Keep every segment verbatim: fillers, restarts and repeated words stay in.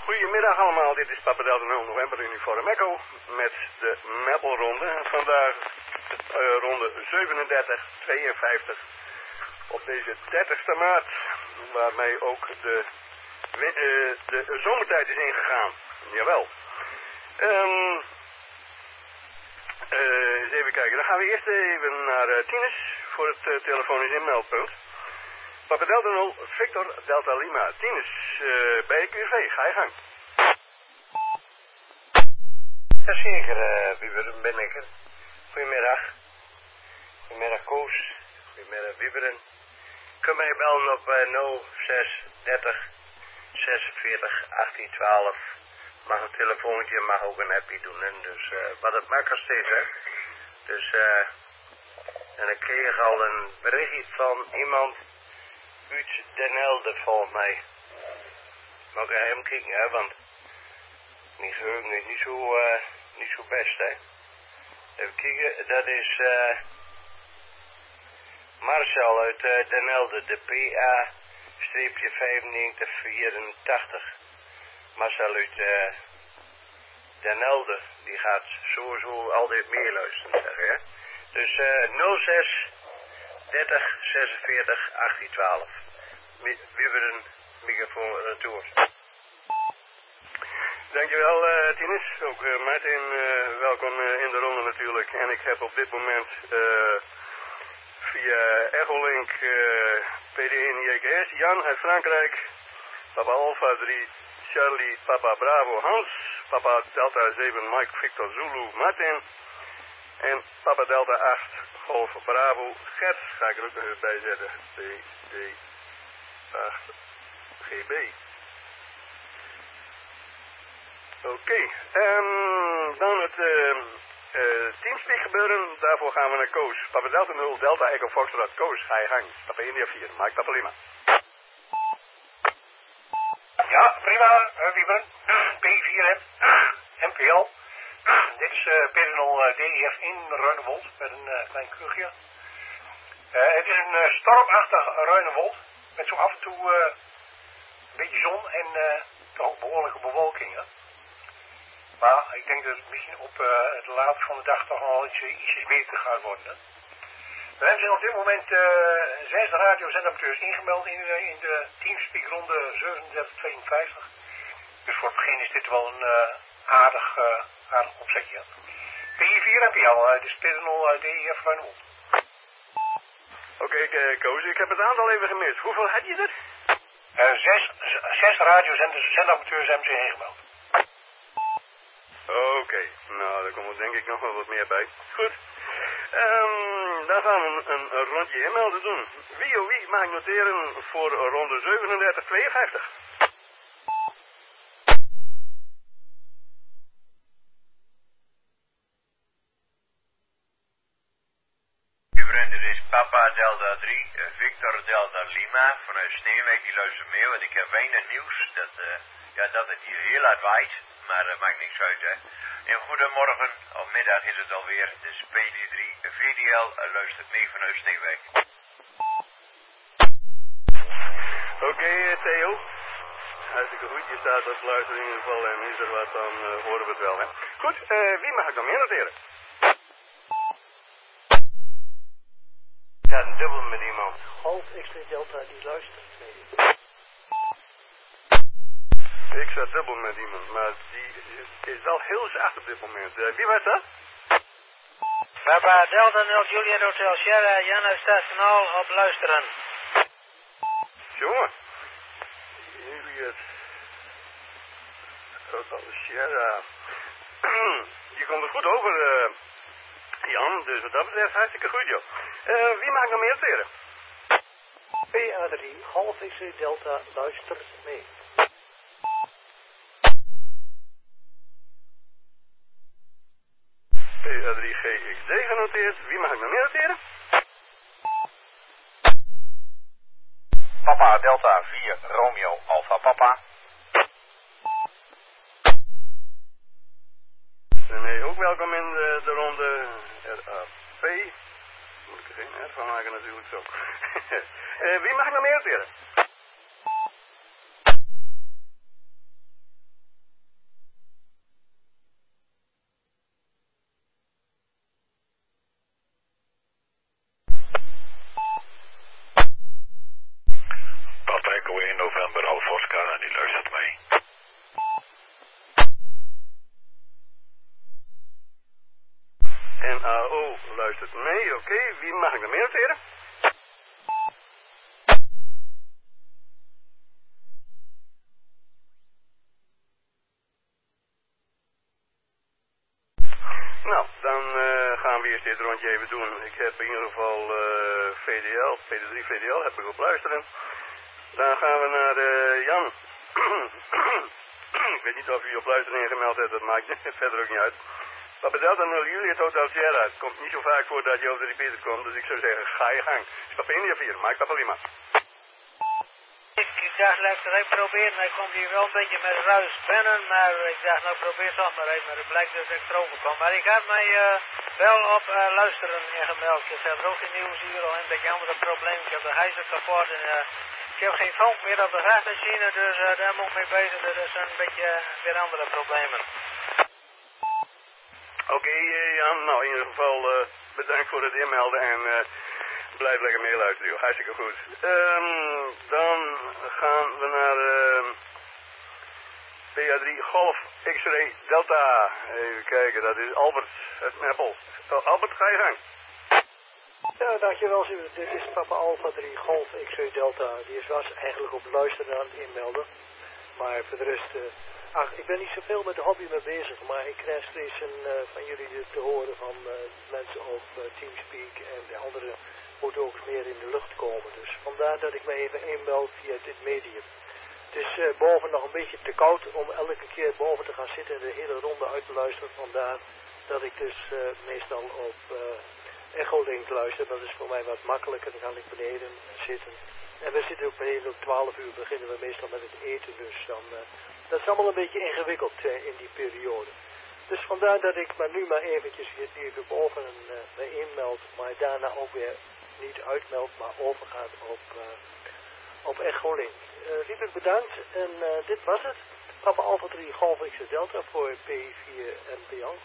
Goedemiddag allemaal, dit is Papa Delta nul November Uniform Echo met de Meppelronde. Vandaag uh, ronde zevenendertig tweeënvijftig op deze dertigste maart, waarmee ook de, uh, de zomertijd is ingegaan. Jawel. Um, uh, eens even kijken, dan gaan we eerst even naar uh, Tinus voor het uh, telefonisch inmeldpunt. Papa Delta nul, Victor Delta Lima. Tinus, uh, bij de Q V, ga je gang. Jazeker, uh, Wieberen ben ik er. Goedemiddag. Goedemiddag Koos. Goedemiddag Wieberen. Kun mij bellen op uh, nul zes dertig zesenveertig achttien twaalf. Mag een telefoontje, mag ook een appje doen. En dus uh, wat het makkelijkste is, hè. Dus eh. Uh, en dan kreeg ik al een berichtje van iemand uit Den Helder volgens mij. Maar ik ga hem kijken, hè, want mijn geheugen is niet zo, uh, niet zo best, hè. Even kijken, dat is uh, Marcel uit uh, Den Helder, de P A vijfennegentig vierentachtig. Marcel uit uh, Den Helder, die gaat sowieso altijd meer luisteren, zeg, hè. Dus uh, nul zes dertig zesenveertig achttien twaalf. We hebben een microfoon retour. Dankjewel uh, Tinus, ook uh, Martin, uh, welkom uh, in de ronde natuurlijk. En ik heb op dit moment uh, via Echolink uh, P D N J K S Jan uit Frankrijk, Papa Alpha drie Charlie Papa Bravo Hans, Papa Delta zeven Mike Victor Zulu Martin en Papa Delta acht Golf Bravo Gert, ga ik er ook nog even bij zetten, D D acht G B. Oké, okay. um, dan het uh, uh, teamspeak gebeuren, daarvoor gaan we naar Koos. Papa Delta nul, Delta Echo Foxtrot, Koos, ga je gang. Papa India vier, Mike Papa Lima. Ja, prima, uh, Wieberen. P vier M P L. Dit is uh, P nul D I F in Ruinewold met een uh, klein kuchje. Uh, het is een uh, stormachtig Ruinewold met zo af en toe uh, een beetje zon en uh, toch ook behoorlijke bewolking. Hè? Maar ik denk dat het misschien op uh, het laatste van de dag toch al iets, ietsjes beter gaat worden. Hè? Er zijn op dit moment uh, zes radiozendamateurs ingemeld in, uh, in de Teamspeak ronde zevenendertig tweeënvijftig. Dus voor het begin is dit wel een uh, aardig, uh, aardig opzetje. P vier en P L, uh, de P nul D I F Ruinewold. Oké, okay, Koos, ik heb het aantal even gemist. Hoeveel had je er? Uh, zes, zes radiozendamateurs hebben zich ingemeld. Oké, okay. Nou, daar komt er denk ik nog wel wat meer bij. Goed. Um, dan gaan we een, een rondje inmelden doen. Wie of wie mag ik noteren voor ronde zevenendertig tweeënvijftig? Dit is Papa Delta drie, Victor Delta Lima vanuit Steenwijk, die luistert mee, want ik heb weinig nieuws. Dat, uh, ja, dat het hier heel hard waait, maar dat maakt niks uit, hè. En goedemorgen, of middag is het alweer, dus P D drie V D L uh, luistert mee vanuit Steenwijk. Oké, okay, Theo. Hartstikke goed, je staat op luisteren in ieder geval en is er wat, dan uh, horen we het wel, hè. Goed, uh, wie mag ik dan meer noteren? Ik ga een dubbel met iemand. Half X-ray Delta, die luistert mee. Ik sta dubbel met iemand, maar die is wel heel zacht op dit moment. Uh, wie was dat? Papa Delta nul Juliet Hotel Sierra, Jan uit Stationaal op luisteren. Jongen. Juliet Hotel Sierra. Je komt er goed over, uh, Jan, dus wat dat betreft hartstikke goed, joh. Uh, wie mag ik nog meer noteren? P A drie, half X-ray Delta, luistert mee. P A drie G X D genoteerd. Wie mag ik nog meer noteren? Papa Delta vier Romeo Alpha Papa. René, ook welkom in de, de ronde R A P. Moet ik er geen R van maken natuurlijk zo. uh, wie mag ik nog meer noteren? Oscar en die luistert mee. N A O luistert mee, oké. Okay. Wie mag ik nog meer noteren? Nou, dan uh, gaan we eerst dit rondje even doen. Ik heb in ieder geval uh, V D L, P D drie V D L, heb ik op luisteren. Dan gaan we naar uh, Jan. Ik weet niet of u op luisteren ingemeld hebt, dat maakt verder ook niet uit. Papa Delta nul Juliet Hotel Sierra. Het komt niet zo vaak voor dat je over de repeater komt, dus ik zou zeggen, ga je gang. Stap India vier, Mike Papa Lima. Ik dacht, laat ik het even proberen. Hij komt hier wel een beetje met ruis binnen, maar ik dacht, nou probeer toch maar even. Maar het blijkt dus dat ik erover kom. Maar ik heb mij uh, wel op uh, luisteren ingemeld. Ik heb ook geen nieuws hier, al een beetje andere probleem. Ik heb de hijzer kapot en uh, ik heb geen vonk meer op de vrachtmachine, dus uh, daar moet ik mee bezig. Dat zijn een beetje uh, weer andere problemen. Oké, okay, uh, Jan. Nou, in ieder geval uh, bedankt voor het inmelden en uh, blijf lekker meeluisteren, joh. Hartstikke goed. Um, dan gaan we naar uh, P A drie Golf X-Ray Delta. Even kijken, dat is Albert uit Meppel. Oh, Albert, ga je gang. Ja, dankjewel. Dit is Papa Alpha drie Golf X-Ray Delta. Die was eigenlijk op luisteren aan het inmelden. Maar voor de rest... Uh, Ach, ik ben niet zoveel met de hobby mee bezig, maar ik krijg steeds een, uh, van jullie te horen van uh, mensen op uh, Teamspeak en de anderen moeten ook meer in de lucht komen. Dus vandaar dat ik mij even inmeld via dit medium. Het is uh, boven nog een beetje te koud om elke keer boven te gaan zitten en de hele ronde uit te luisteren. Vandaar dat ik dus uh, meestal op uh, Echolink luister. Dat is voor mij wat makkelijker, dan kan ik beneden zitten. En we zitten ook beneden op twaalf uur, beginnen we meestal met het eten, dus dan... Uh, Dat is allemaal een beetje ingewikkeld uh, in die periode. Dus vandaar dat ik maar nu maar eventjes even boven uh, me inmeld, maar daarna ook weer niet uitmeld, maar overgaat op, uh, op Echolink. Uh, Lieve bedankt en uh, dit was het. Papa Alpha drie Golf X Delta voor P vier N P O.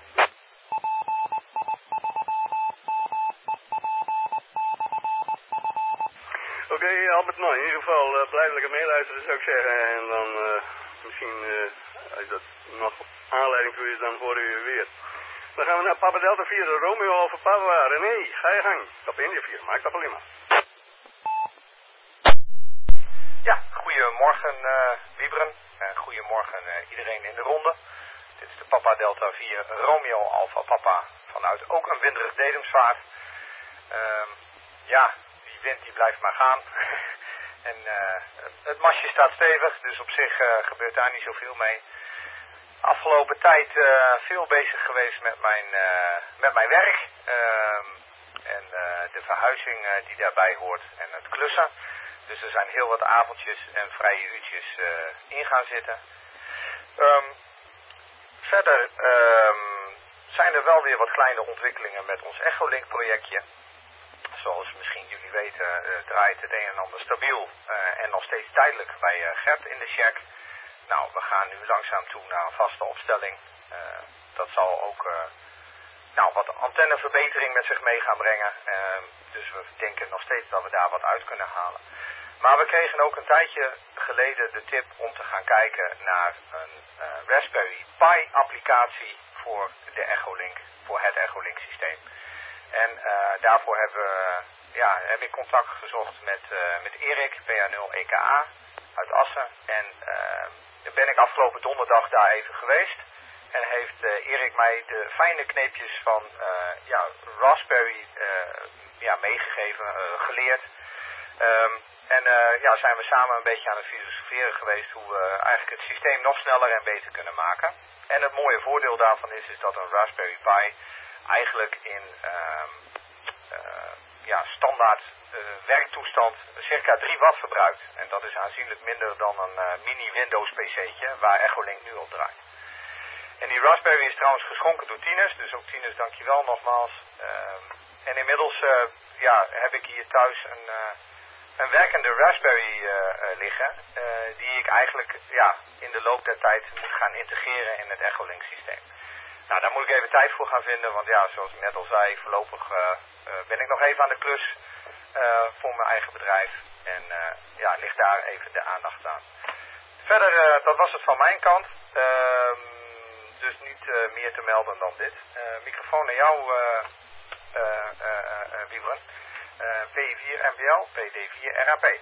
Oké, okay, Albert, nou in ieder geval uh, blijf lekker meeluisteren zou ik zeggen. En dan uh, misschien, uh, als dat nog aanleiding voor is, dan horen we weer. Dan gaan we naar Papa Delta vier, Romeo Alpha Papa. René, ga je gang. Op India vier, Mike Papa Lima. Ja, goedemorgen uh, Wiebren. Uh, goedemorgen uh, iedereen in de ronde. Dit is de Papa Delta vier, Romeo Alpha Papa. Vanuit ook een winderig Dedemsvaart. Uh, ja... De wind die blijft maar gaan. en uh, het mastje staat stevig, dus op zich uh, gebeurt daar niet zoveel mee. Afgelopen tijd uh, veel bezig geweest met mijn, uh, met mijn werk. Uh, en uh, de verhuizing uh, die daarbij hoort en het klussen. Dus er zijn heel wat avondjes en vrije uurtjes uh, in gaan zitten. Um, verder um, zijn er wel weer wat kleine ontwikkelingen met ons Echolink projectje. Zoals misschien jullie weten uh, draait het een en ander stabiel uh, en nog steeds tijdelijk bij uh, Gert in de check. Nou, we gaan nu langzaam toe naar een vaste opstelling. Uh, dat zal ook uh, nou, wat antenneverbetering met zich mee gaan brengen. Uh, dus we denken nog steeds dat we daar wat uit kunnen halen. Maar we kregen ook een tijdje geleden de tip om te gaan kijken naar een uh, Raspberry Pi applicatie voor de Echolink, voor het Echolink systeem. En uh, daarvoor hebben we, ja, heb ik contact gezocht met, uh, met Erik, P A nul E K A uit Assen. En uh, ben ik afgelopen donderdag daar even geweest. En heeft uh, Erik mij de fijne kneepjes van uh, ja, Raspberry uh, ja, meegegeven, uh, geleerd. Um, en uh, ja, zijn we samen een beetje aan het filosoferen geweest hoe we eigenlijk het systeem nog sneller en beter kunnen maken. En het mooie voordeel daarvan is, is dat een Raspberry Pi eigenlijk in uh, uh, ja, standaard uh, werktoestand circa drie watt verbruikt. En dat is aanzienlijk minder dan een uh, mini Windows pc'tje waar Echolink nu op draait. En die Raspberry is trouwens geschonken door Tinus, dus ook Tinus dankjewel nogmaals. Uh, en inmiddels uh, ja, heb ik hier thuis een, uh, een werkende Raspberry uh, uh, liggen, uh, die ik eigenlijk ja, in de loop der tijd moet gaan integreren in het Echolink systeem. Nou, daar moet ik even tijd voor gaan vinden, want ja, zoals ik net al zei, voorlopig uh, uh, ben ik nog even aan de klus uh, voor mijn eigen bedrijf. En uh, ja, ligt daar even de aandacht aan. Verder, uh, dat was het van mijn kant. Uh, dus niet uh, meer te melden dan dit. Uh, microfoon naar jou, uh, uh, uh, uh, Wiebren. Uh, P vier N P L, P D vier R A P.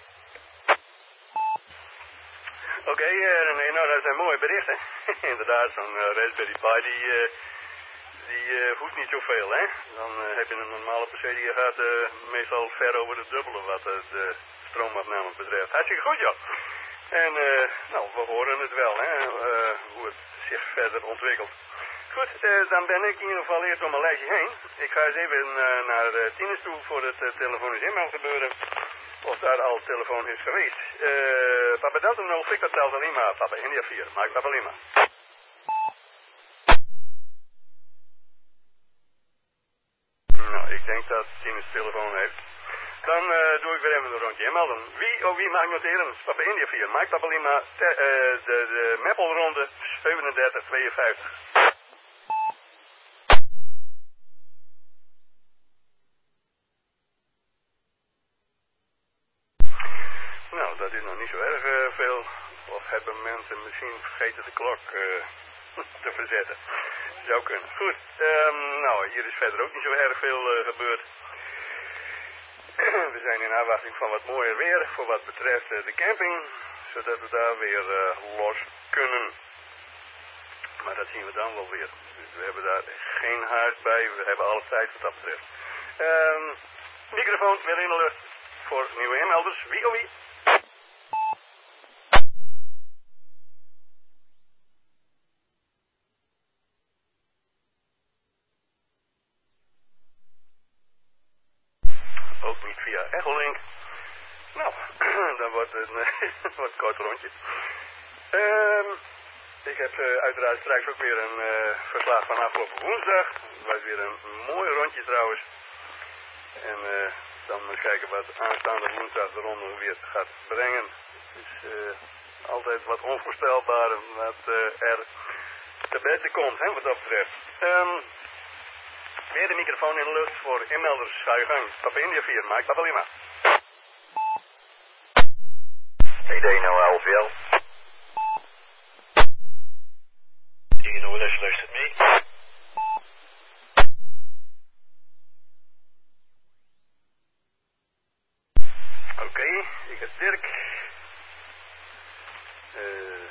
Oké, okay, uh, René, nou dat zijn mooie berichten. Inderdaad, zo'n uh, Raspberry Pi die, uh, die uh, voegt niet zoveel, hè. Dan uh, heb je een normale P C die gaat uh, meestal ver over het dubbele wat uh, de stroomafname betreft. Hartstikke goed, joh. En uh, nou, we horen het wel, hè, uh, hoe het zich verder ontwikkelt. Goed, uh, dan ben ik in ieder geval eerst om mijn lijstje heen. Ik ga eens even uh, naar uh, Tinus toe voor het uh, telefonisch inmail gebeuren. Of daar al telefoon is geweest. Uh, Papa Delta nul, Victor Delta Lima, Papa India vier, Mike Papa Lima. Nou, ik denk dat Tinus telefoon heeft. Dan uh, doe ik weer even een rondje inmelden. Wie of wie mag noteren? Papa India vier, Mike Papa Lima, te, uh, de, de Meppelronde zevenendertig tweeënvijftig. Nou, dat is nog niet zo erg uh, veel. Of hebben mensen misschien vergeten de klok uh, te verzetten. Zou kunnen. Goed, um, nou, hier is verder ook niet zo erg veel uh, gebeurd. We zijn in afwachting van wat mooier weer voor wat betreft uh, de camping. Zodat we daar weer uh, los kunnen. Maar dat zien we dan wel weer. Dus we hebben daar geen huis bij. We hebben alle tijd wat dat betreft. Um, microfoon weer in de lucht voor nieuwe inmelders. Wie of wie? Ook niet via Echolink. Nou, dan wordt het een wat kort rondje. Um, ik heb uh, uiteraard straks ook weer een uh, verslag van afgelopen woensdag. Het was weer een mooi rondje trouwens. En uh, dan eens kijken wat aanstaande woensdag de ronde weer gaat brengen. Het is uh, altijd wat onvoorstelbaar wat uh, er te beste komt, hè, wat dat betreft. Um, weer de microfoon in de lucht voor inmelders. Ga je gang. Papa India vier, Mike Papa Lima. P D nul L V L. T nul S luistert mee. Oké, okay, ik heb Dirk. Uh,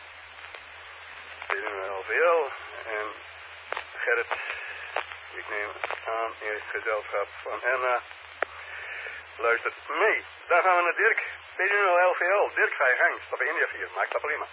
T nul L V L en Gerrit. Ik neem aan in het gezelschap van Anna. Luistert mee. Dan gaan we naar Dirk. P nul L V L. Dirk, ga je gang. Papa India vier. Maak Papa Lima.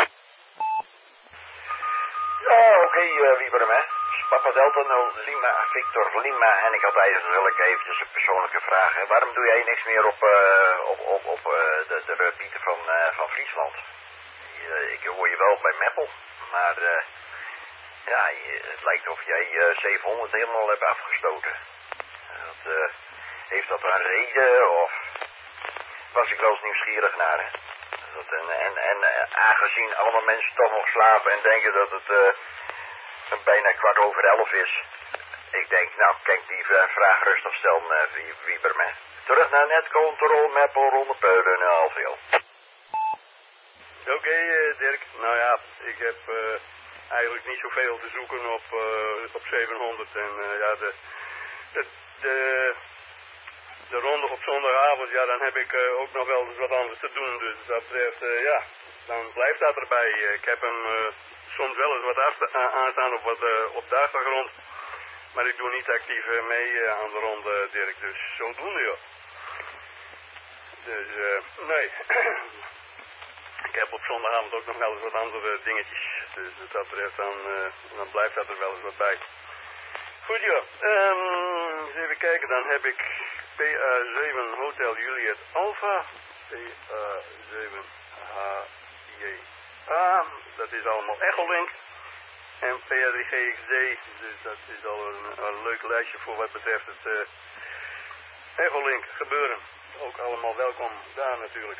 Ja, oké, okay, uh, Wieberen, hè. Papa Delta nul Lima, Victor Lima. En ik had eigenlijk eventjes een persoonlijke vraag. Hè. Waarom doe jij niks meer op, uh, op, op, op uh, de, de gebieden van, uh, van Friesland? Uh, ik hoor je wel bij Meppel, maar uh, ja, je, het lijkt of jij uh, zevenhonderd helemaal hebt afgestoten. Dat, uh, heeft dat een reden of was ik wel eens nieuwsgierig naar? Hè? Dat, en en, en uh, aangezien alle mensen toch nog slapen en denken dat het uh, bijna kwart over elf is. Ik denk, nou, kijk die vraag rustig stellen, uh, Wieberman. Terug naar netcontrol, Meppel, ronde peulen en half veel. Oké, okay, uh, Dirk. Nou ja, ik heb uh, eigenlijk niet zoveel te zoeken op, uh, op zevenhonderd. En uh, ja, de, de, de, de ronde op zondagavond, ja, dan heb ik uh, ook nog wel eens wat anders te doen. Dus dat betreft, uh, ja, dan blijft dat erbij. Uh, ik heb hem uh, soms wel eens wat afsta- aanstaan op, wat, uh, op de achtergrond. Maar ik doe niet actief uh, mee uh, aan de ronde, Dirk. Dus zodoende, joh. Dus, uh, nee. Ik heb op zondagavond ook nog wel eens wat andere dingetjes. Dus wat dat betreft, dan, uh, dan blijft dat er wel eens wat bij. Goed joh. Um, eens even kijken, dan heb ik P A zeven Hotel Juliet Alpha. P A zeven H J A. Dat is allemaal Echolink. En P A drie G X D. Dus dat is al een, een leuk lijstje voor wat betreft het uh, Echolink gebeuren. Ook allemaal welkom daar natuurlijk.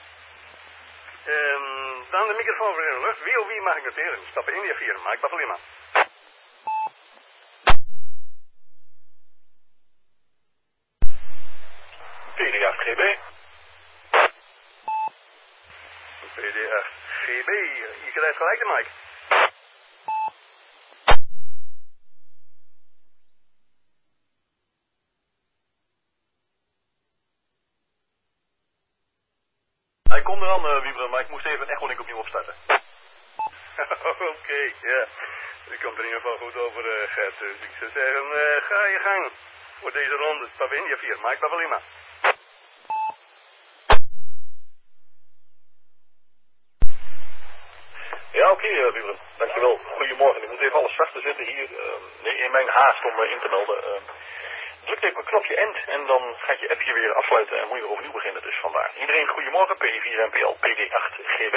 Um, dan de microfoon weer in de lucht. Wie of wie mag ik noteren? Stappen India vier, Mike Papa Lima. P D acht G B. P P D acht G B, je krijgt gelijk de mic. Hij komt eraan, uh, Wieberen, maar ik moest even een echolink opnieuw opstarten. Oké, okay, ja. Dat komt er in ieder geval goed over, uh, Gert. Dus ik zou zeggen, uh, ga je gang voor deze ronde. Papa India vier, Mike Papa Lima. Ja, oké, okay, uh, Wieberen. Dankjewel. Goedemorgen. Ik moet even alles zachter zetten hier. Uh, in mijn haast om uh, in te melden. Uh, druk even een knopje end en dan gaat je appje weer afsluiten en moet je weer overnieuw beginnen. Dus vandaar. Iedereen goedemorgen. P vier N P L, P D acht G B.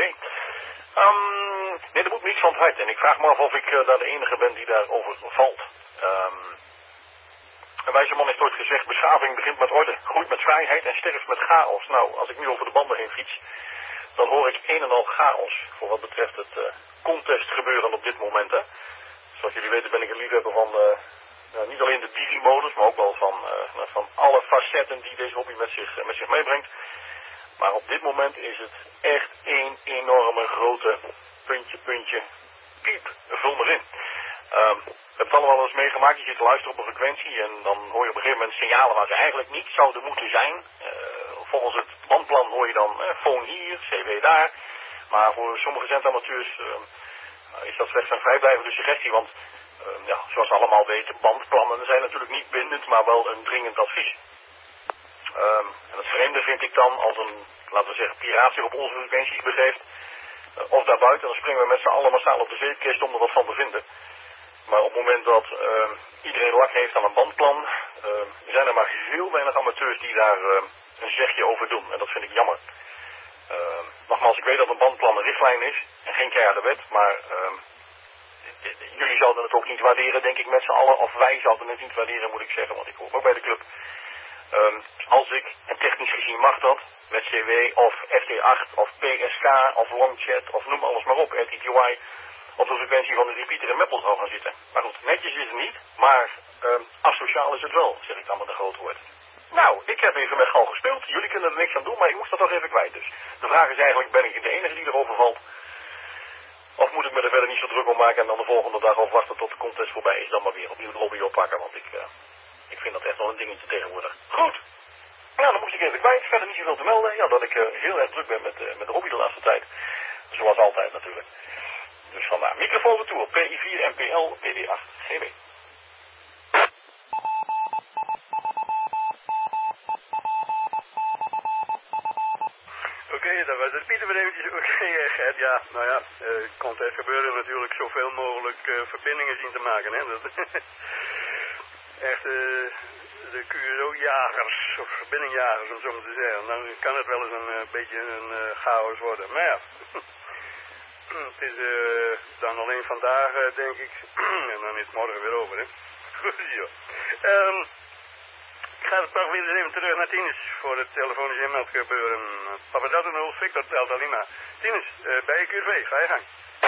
Um, nee, dat moet me iets van het hart. En ik vraag me af of ik uh, daar de enige ben die daarover valt. Um, een wijze man heeft ooit gezegd, beschaving begint met orde, groeit met vrijheid en sterft met chaos. Nou, als ik nu over de banden heen fiets, dan hoor ik een en al chaos voor wat betreft het uh, contest gebeuren op dit moment. Hè. Zoals jullie weten ben ik een liefhebber van uh, uh, niet alleen de Digi-modus, maar ook wel van, uh, van alle facetten die deze hobby met zich, uh, met zich meebrengt. Maar op dit moment is het echt één enorme grote puntje, puntje, piep, vul maar in. Um, we hebben het allemaal wel eens meegemaakt, je zit te luisteren op een frequentie en dan hoor je op een gegeven moment signalen waar ze eigenlijk niet zouden moeten zijn. Uh, volgens het bandplan hoor je dan uh, phone hier, C W daar. Maar voor sommige zendamateurs uh, is dat slechts een vrijblijvende suggestie, want uh, ja, zoals we allemaal weten, bandplannen zijn natuurlijk niet bindend, maar wel een dringend advies. Um, en het vreemde vind ik dan, als een, laten we zeggen, piraat zich op onze frequenties begeeft, uh, of daarbuiten, dan springen we met z'n allen massaal op de zeepkist om er wat van te vinden. Maar op het moment dat uh, iedereen lak heeft aan een bandplan, uh, zijn er maar heel weinig amateurs die daar uh, een zegje over doen. En dat vind ik jammer. Uh, nogmaals, ik weet dat een bandplan een richtlijn is en geen keiharde wet, maar uh, jullie zouden het ook niet waarderen, denk ik, met z'n allen. Of wij zouden het niet waarderen, moet ik zeggen, want ik hoor ook bij de club. Um, als ik, en technisch gezien mag dat, met C W of F T acht of P S K of Longchat of noem alles maar op, R T T Y, op de frequentie van de repeater en Maple zou gaan zitten. Maar goed, netjes is het niet, maar um, asociaal is het wel, zeg ik dan met een groot woord. Nou, ik heb even met Gal gespeeld, jullie kunnen er niks aan doen, maar ik moest dat toch even kwijt. Dus de vraag is eigenlijk, ben ik de enige die erover valt? Of moet ik me er verder niet zo druk om maken en dan de volgende dag of wachten tot de contest voorbij is, dan maar weer opnieuw de hobby oppakken, want ik... Uh, Ik vind dat echt wel een dingetje tegenwoordig. Goed. Nou, dan moest ik even kwijt. Verder niet zoveel te melden. Ja, dat ik uh, heel erg druk ben met, uh, met de hobby de laatste tijd. Zoals altijd natuurlijk. Dus vandaar. Microfoon retour. P I vier N P L P D acht G B. Oké, okay, dat was het. Pieter weer eventjes. Oké, okay, Gert. Ja, nou ja. Uh, contest gebeuren natuurlijk zoveel mogelijk uh, verbindingen zien te maken. Hè. Dat echt uh, de Q S O-jagers, of verbindingjagers om zo maar te zeggen. Dan kan het wel eens een uh, beetje een uh, chaos worden. Maar ja, het is uh, dan alleen vandaag, uh, denk ik. En dan is het morgen weer over, hè. Goed, joh. Um, ik ga toch weer eens even terug naar Tinus voor het telefonisch inmeld gebeuren. Papa Delta nul, Victor Delta Lima. Tinus, uh, bij Q V, ga je gang.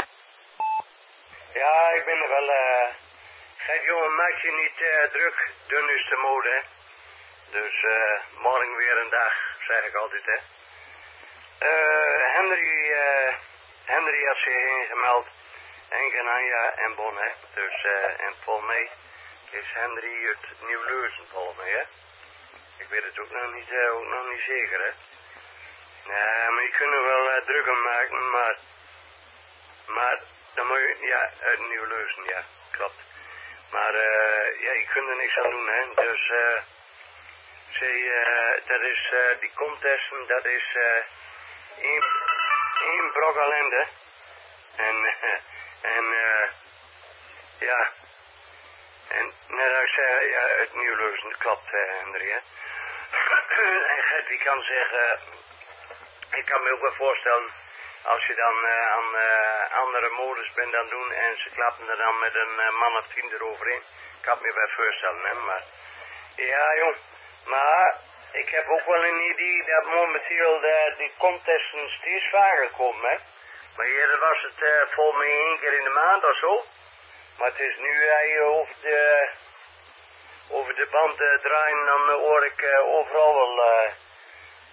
Ja, ik ben er wel... Uh... Gert, jongen, maak je niet uh, druk, dun is de mode, hè. Dus uh, morgen weer een dag, zeg ik altijd, hè. Uh, Henry, uh, Henry had zich ingemeld. En Genanja en Bon, hè. Dus, uh, en volgens mij is Henry het Nieuw-Leuzen, volgens mij, hè. Ik weet het ook nog niet, uh, ook nog niet zeker, hè. Nee, maar je kunt er wel uh, druk om maken, maar... Maar, dan moet je... Ja, het Nieuw-Leuzen, ja, klopt. Maar uh, ja, je kunt er niks aan doen, hè. Dus uh, ze, uh, dat is, uh, die contesten, dat is uh, één, één brok ellende. En, uh, en uh, ja, en net als ik zei, ja, het Nieuw-Leuzen klopt, uh, Hendrik, hè. En Gert, die kan zeggen, ik kan me ook wel voorstellen, als je dan uh, aan uh, andere modus bent dan doen en ze klappen er dan met een uh, man of tien eroverheen. Ik kan me wel voorstellen, hè, maar... Ja, jong. Maar ik heb ook wel een idee dat momenteel de, die contesten steeds vaker komen, hè. Maar eerder was het uh, volgens mij één keer in de maand of zo. Maar het is nu uh, over de... over de band uh, draaien, dan uh, hoor ik uh, overal wel... Uh,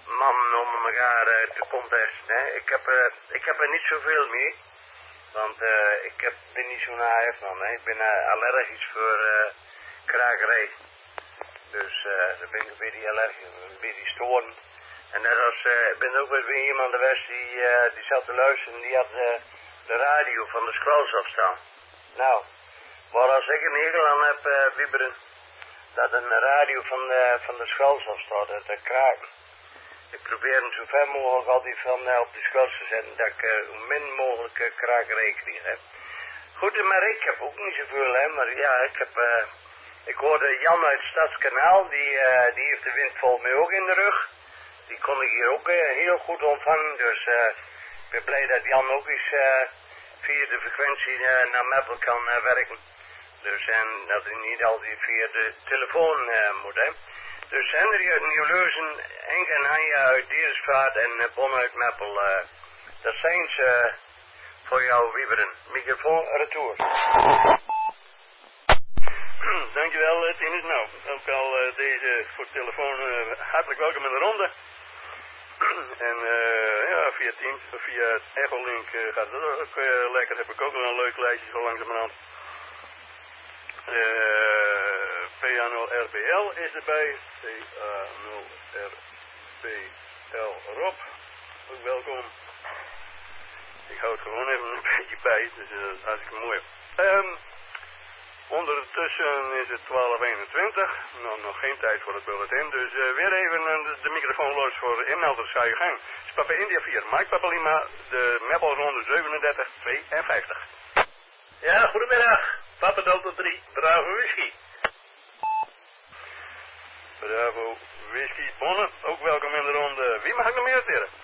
mannen om elkaar uh, te contesten. Hè. Ik, heb, uh, ik heb er niet zoveel mee. Want uh, ik heb, ben niet zo'n A F man. Hè. Ik ben uh, allergisch voor uh, krakerij. Dus uh, dan ben ik een beetje allergisch, een beetje storen. En net als, uh, ik ben ook weer iemand geweest die, uh, die zat te luisteren. Die had uh, de radio van de schools afstaan. Nou, maar als ik een hekel aan heb, uh, wieberen, dat een radio van de, van de schools afstaat, dat dat kraken. Ik probeer hem zo ver mogelijk altijd van uh, op de schools te zetten, dat ik uh, hoe min mogelijk uh, krakerij krijg. Hè. Goed, maar ik heb ook niet zoveel, hè, maar ja, ik heb, uh, ik hoorde Jan uit het Stadskanaal, die, uh, die heeft de windvol mij ook in de rug. Die kon ik hier ook uh, heel goed ontvangen, dus uh, ik ben blij dat Jan ook eens uh, via de frequentie uh, naar Meppel kan uh, werken. Dus en dat hij niet altijd via de telefoon uh, moet, hè. Dus Henry uit Nieuw-Leuzen, Henk en Anja uit Diersvaart en uh, Bon uit Meppel, uh, dat zijn ze uh, voor jou, wieberen. Microfoon retour. Dankjewel, uh, Tinus. Nou, ook al uh, deze voor telefoon uh, hartelijk welkom in de ronde. En uh, ja, via Teams, via het Echolink uh, gaat het ook uh, lekker. Heb ik ook wel een leuk lijstje zo langzamerhand. Uh, P A nul R B L is erbij. P A nul R B L Rob. Ook welkom. Ik hou het gewoon even een beetje bij. Dus uh, dat is hartstikke mooi. Um, Ondertussen is het twaalf eenentwintig. Nou, nog geen tijd voor het bulletin. Dus uh, weer even uh, de microfoon los voor inmelders. Ga je gang. Papa India vier, Mike Papa Lima, de Meppel ronde zevenendertig tweeënvijftig. Ja, goedemiddag. Papa Delta drie, Bravo Whisky. Bravo Whisky. Bonne, ook welkom in de ronde. Wie mag ik nog meer teren?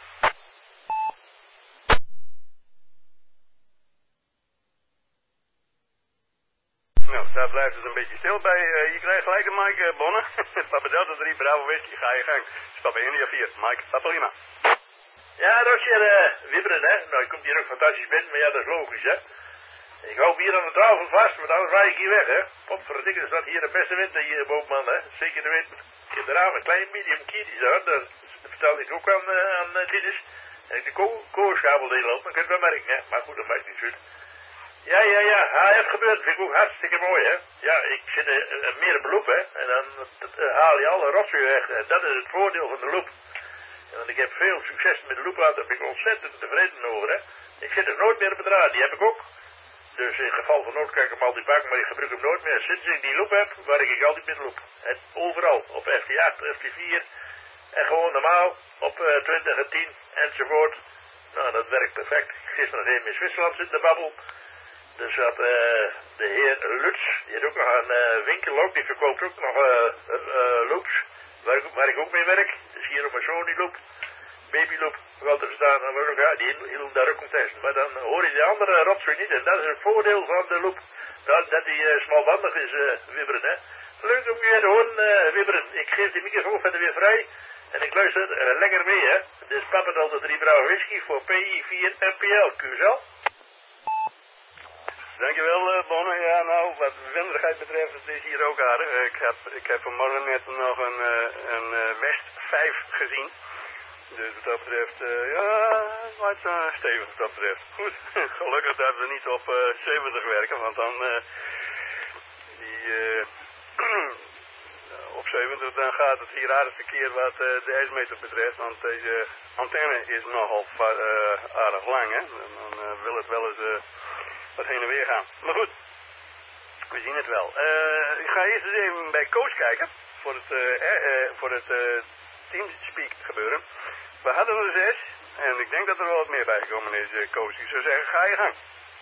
Nou, daar blijft het een beetje stil bij. Uh, je krijgt gelijk een Mike, uh, Bonne. Papa Delta drie, Bravo Whisky, ga je gang. Papa India vier, Mike Papa Lima. Ja, dat is hier uh, wibberen, hè. Nou, je komt hier ook fantastisch binnen, maar ja, dat is logisch, hè. Ik hou hier aan de tafel vast, maar dan rijd ik hier weg, hè. Potverdikke, is dat hier de beste winter hier bovenman, hè. Zeker de wind. Ik heb de raam een klein medium kieties aan, dat vertelde ik ook aan, uh, aan uh, Dennis. En ik de ko kooskabel die loopt, dan kun je het wel merken, hè. Maar goed, dat maakt niet uit. Ja, ja, ja, H F gebeurt, vind ik ook hartstikke mooi, hè. Ja, ik zit een uh, meer beloop, hè. En dan uh, haal je alle rotzooi weg. En dat is het voordeel van de loop. En ik heb veel succes met de loop gehad, daar ben ik ontzettend tevreden over, hè. Ik zit er nooit meer op het raad, die heb ik ook. Dus in geval van nood kan ik hem altijd pakken, maar ik gebruik hem nooit meer. Sinds ik die loop heb, werk ik altijd met de loop. En overal, op F T acht, F T vier, en gewoon normaal, op uh, twintig en tien, enzovoort. Nou, dat werkt perfect. Gisteren nog even in Zwitserland zitten de babbel. Dus dat uh, de heer Lutz, die heeft ook nog een uh, winkel ook, die verkoopt ook nog uh, uh, loops, waar ik, waar ik ook mee werk. Dus hier op mijn zoon die loop. Babyloop, wel te verstaan, en ook, ja, die hield daar ook om testen. Maar dan hoor je die andere rotzooi niet. En dat is het voordeel van de loop. Dat, dat die uh, smalbandig is, uh, wibberen, hè. Leuk om je te horen, uh, wibberen. Ik geef de microfoon verder weer vrij. En ik luister uh, lekker mee, hè. Dit is Papa Delta drie Bravo Whisky voor P I vier N P L. Q S L. Dankjewel, uh, Bonne. Ja, nou, wat de winderigheid betreft, het is hier ook aardig. Uh, ik, heb, ik heb vanmorgen net nog een, uh, een uh, West vijf gezien. Dus wat dat betreft, uh, ja, wat uh, stevig wat dat betreft. Goed, gelukkig dat we niet op uh, zeventig werken, want dan, uh, die, uh, op zeventig, dan gaat het hier aardig verkeerd wat uh, de S-meter betreft, want deze antenne is nogal uh, aardig lang, hè. En dan uh, wil het wel eens uh, wat heen en weer gaan. Maar goed, we zien het wel. Uh, ik ga eerst eens even bij Koos kijken, voor het, uh, uh, voor het uh, Teamspeak gebeuren. We hadden er zes en ik denk dat er wel wat meer bij gekomen is, uh, Koos. Ik zou zeggen, ga je gang.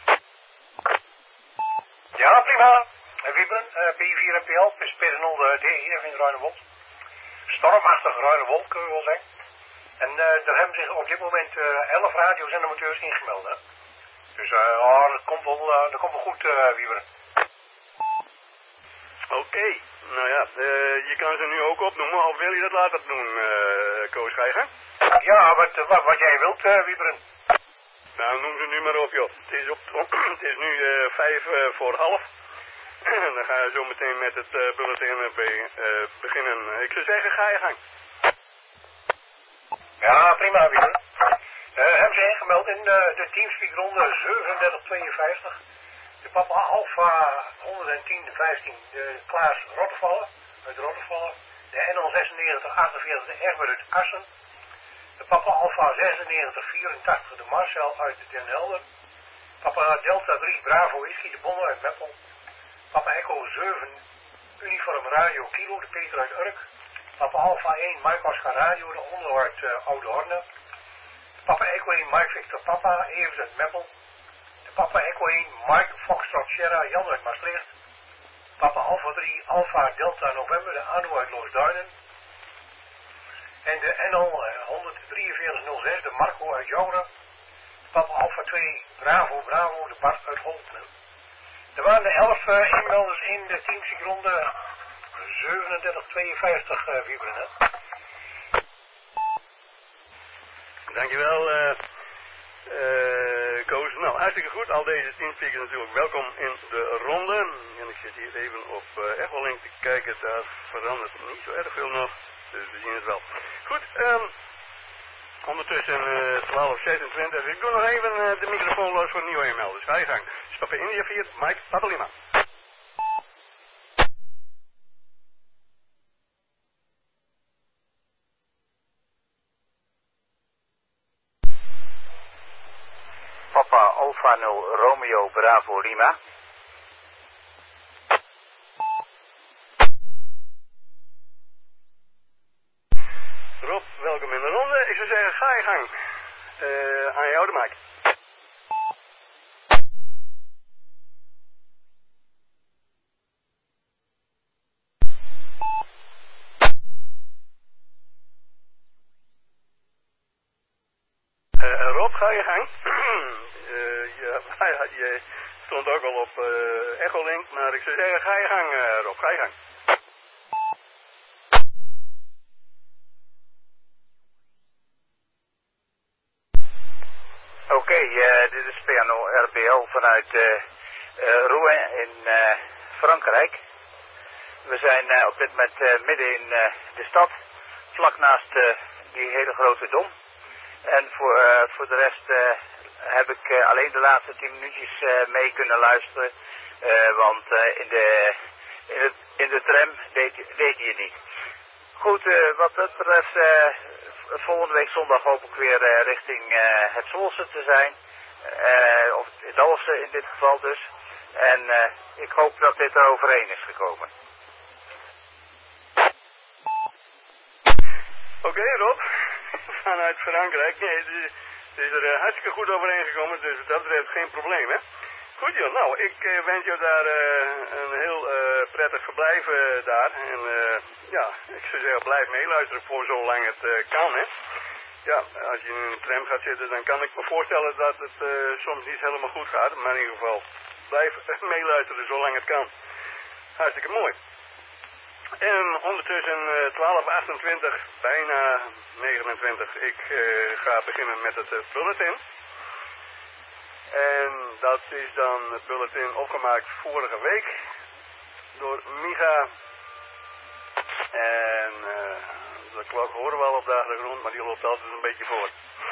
Ja, prima. En Wieberen, uh, P I vier N P L, is P nul D hier in Ruinewold. Stormachtig Ruinewold, kunnen we wel zeggen. En uh, er hebben zich op dit moment uh, elf radio's en amateurs ingemeld, hè. Dus uh, oh, dat, komt wel, uh, dat komt wel goed, uh, Wieberen. Oké, okay. Nou ja, uh, je kan ze nu ook opnoemen, of wil je dat later doen, uh, Koos, ga je gang? Ja, wat, wat, wat jij wilt, uh, Wieberen. Nou, noem ze nu maar op, joh. Het is, op, het is nu uh, vijf uh, voor half. En dan gaan we zo meteen met het uh, bulletin be, uh, beginnen. Ik zou zeggen, ga je gang. Ja, prima, Wieber. Uh, hebben ze ingemeld in uh, de teamspeakronde zevenendertig tweeënvijftig. De papa Alfa honderdtien vijftien, de Klaas Rottevallen, uit Rottevallen. De N L zesennegentig achtenveertig, de Egbert uit Assen. De papa Alfa zesennegentig vierentachtig, de Marcel uit Den Helder. Papa Delta drie Bravo Whisky, de Bonne uit Meppel. Papa Echo zeven Uniform Radio Kilo, de Peter uit Urk. Papa Alfa één Mike Oscar Radio, de Hondo uit uh, Oude Horne. Papa Echo één Mike Victor Papa, Evers uit Meppel. De Papa Echo één Mike Foxtrot Sierra, Jan uit Maastricht. Papa Alfa drie Alfa Delta November, de Anu uit Loosduinen. En de N L honderddrieënveertig nul zes, de Marco uit Jouren. Papa Alfa twee Bravo Bravo, de Bart uit Holten. Er waren er elf uh, inmelders in de teamspeakronde zevenendertig tweeënvijftig, uh, Wieberen, hè? Dankjewel, uh, uh, Koos. Nou, hartstikke goed. Al deze teamspeakers natuurlijk welkom in de ronde. En ik zit hier even op uh, Echolink te kijken. Daar verandert niet zo erg veel nog. Dus we zien het wel. Goed, um, ondertussen uh, twaalf zesentwintig. Ik doe nog even uh, de microfoon los voor nieuwe inmelders. Ga je gang. Stappen India vier, Mike Papalima. Papa Alfa nul Romeo Bravo Lima. Rob, welkom in de ronde. Ik zou zeggen, ga je gang. Uh, aan jou de Mike. Uh, Rob, ga je gang. uh, ja, je stond ook al op uh, Echolink, maar ik zou zeggen, ga je gang, uh, Rob, ga je gang. Oké, okay, uh, dit is P N O R B L vanuit uh, uh, Rouen in uh, Frankrijk. We zijn uh, op dit moment uh, midden in uh, de stad, vlak naast uh, die hele grote dom. En voor, uh, voor de rest uh, heb ik uh, alleen de laatste tien minuutjes uh, mee kunnen luisteren. Uh, want uh, in, de, in, het, in de tram deed, deed hij het niet. Goed, uh, wat dat betreft, uh, volgende week zondag hoop ik weer uh, richting uh, het Zwolse te zijn. Uh, of het Dalfsen in dit geval dus. En uh, ik hoop dat dit er overheen is gekomen. Oké, okay, Rob. Vanuit Frankrijk. Nee, het is, het is er uh, hartstikke goed overheen gekomen, dus dat betreft geen probleem, hè. Goed, joh. Nou, ik uh, wens jou daar uh, een heel uh, prettig verblijf uh, daar. En uh, ja, ik zou zeggen, blijf meeluisteren voor zolang het uh, kan, hè. Ja, als je in een tram gaat zitten, dan kan ik me voorstellen dat het uh, soms niet helemaal goed gaat. Maar in ieder geval, blijf meeluisteren zolang het kan. Hartstikke mooi. En ondertussen uh, twaalf achtentwintig, bijna negenentwintig. Ik uh, ga beginnen met het uh, bulletin. En dat is dan het bulletin opgemaakt vorige week door Micha. En uh, de klok horen we al op de achtergrond, maar die loopt altijd een beetje voor.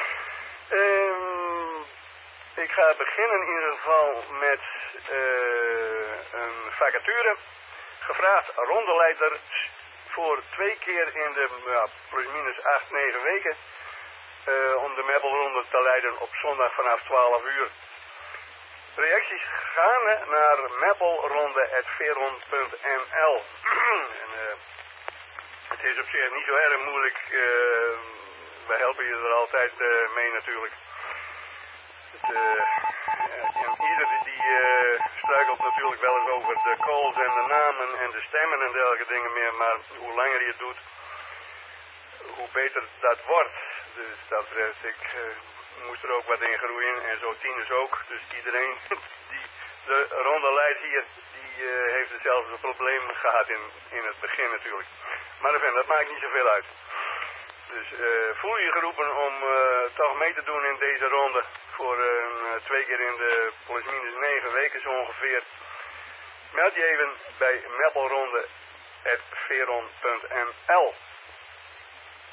Um, ik ga beginnen in ieder geval met uh, een vacature. Gevraagd rondeleider voor twee keer in de ja, plus minus acht, negen weken. Uh, om de Meppelronde te leiden op zondag vanaf twaalf uur. Reacties gaan naar meppelronde apenstaartje veron punt n l. En, uh, het is op zich niet zo erg moeilijk. Uh, we helpen je er altijd uh, mee natuurlijk. Het, uh, en ieder die uh, struikelt natuurlijk wel eens over de calls en de namen en de stemmen en dergelijke dingen meer. Maar hoe langer je het doet, hoe beter dat wordt. Dus dat betreft, ik uh, moest er ook wat in groeien en zo Tines ook. Dus iedereen die de ronde leidt hier, die uh, heeft hetzelfde probleem gehad in, in het begin natuurlijk. Maar enfin, dat maakt niet zoveel uit. Dus uh, voel je geroepen om uh, toch mee te doen in deze ronde. Voor uh, twee keer in de plus minus negen weken zo ongeveer. Meld je even bij meppelronde apenstaartje veron punt n l.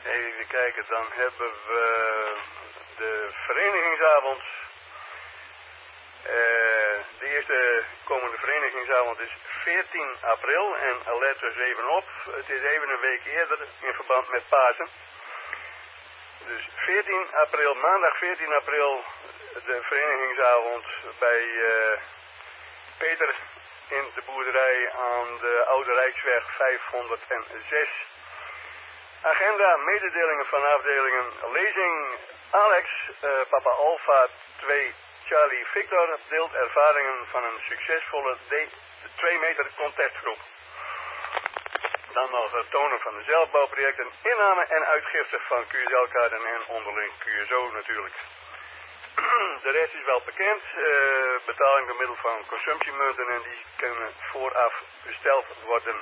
Even kijken, dan hebben we de verenigingsavond. Uh, de eerste komende verenigingsavond is veertien april en let dus even op. Het is even een week eerder in verband met Pasen. Dus veertien april, maandag veertien april, de verenigingsavond bij uh, Peter in de boerderij aan de Oude Rijksweg vijfhonderdzes. Agenda, mededelingen van afdelingen, lezing Alex, uh, Papa Alpha twee Charlie Victor deelt ervaringen van een succesvolle twee meter contestgroep. Dan nog het tonen van de zelfbouwprojecten, inname en uitgifte van Q S L-kaarten en onderling Q S O natuurlijk. De rest is wel bekend, uh, betaling door middel van consumptiemunten en die kunnen vooraf besteld worden.